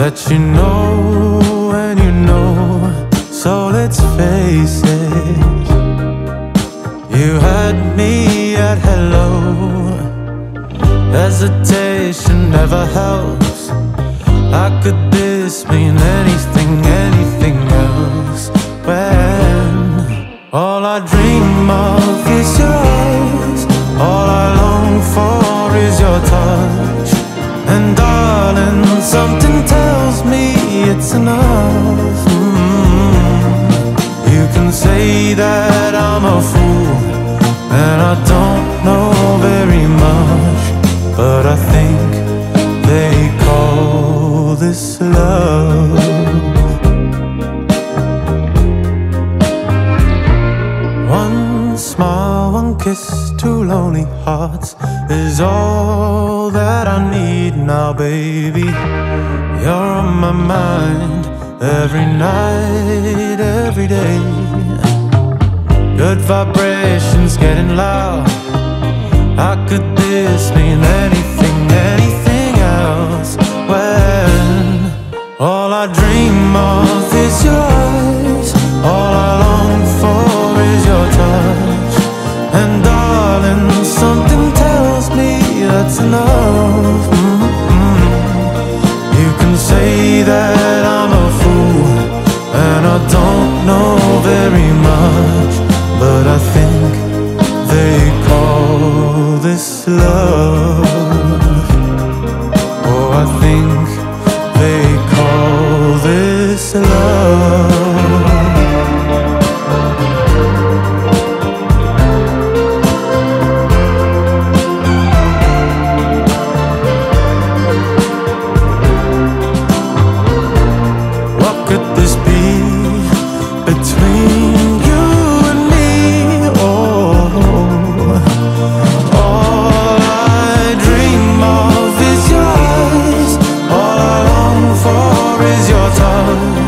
that you know and you know. So let's face it, you had me at hello. Hesitation never helps. How could this mean anything, anything else? When all I dream of is yours, all I long for is your touch. And darling, something tells me it's enough. You can say that I'm a fool and I don't know very much, but I think they call this love. One smile, one kiss, two lonely hearts is all that I need now, baby. You're on my mind every night, every day. Good vibrations getting loud. How could this mean anything, anything else? When all I dream of is yours, all I long for is your touch. And darling, something tells me that's enough. You can say that I'm a fool and I don't know very much, but I think they call this love. Oh, I think they call this love. What could this be between you and me? Oh, all I dream of is yours, all I long for is your touch.